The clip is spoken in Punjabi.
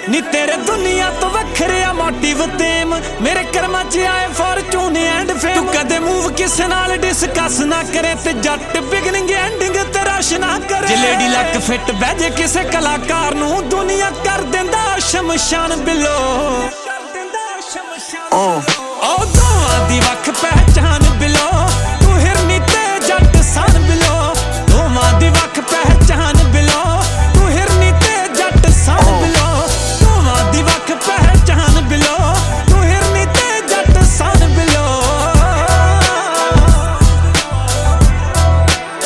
ਨੀ ਤੇਰੇ ਦੁਨੀਆ ਤੋਂ ਵੱਖਰਿਆ ਮੋਟਿਵ ਤੇਮ ਮੇਰੇ ਕਰਮਾਂ 'ਚ ਆਏ ਫੋਰਚੂਨ ਐਂਡ ਫੇਮ ਤੂੰ ਕਦੇ ਮੂਵ ਕਿਸੇ ਨਾਲ ਡਿਸਕਸ ਨਾ ਕਰੇ ਤੇ ਜੱਟ ਬਿਗਨਿੰਗ ਐਂਡਿੰਗ ਤੇ ਰਸ਼ ਨਾ ਕਰੇ ਜੇ ਲੇਡੀ ਲੱਕ ਫਿੱਟ ਬਹਿ ਜੇ ਕਿਸੇ ਕਲਾਕਾਰ ਨੂੰ ਦੁਨੀਆ ਕਰ ਦਿੰਦਾ ਸ਼ਮਸ਼ਾਨ ਬਿਲੋ ਕਰ ਦਿੰਦਾ ਸ਼ਮਸ਼ਾਨ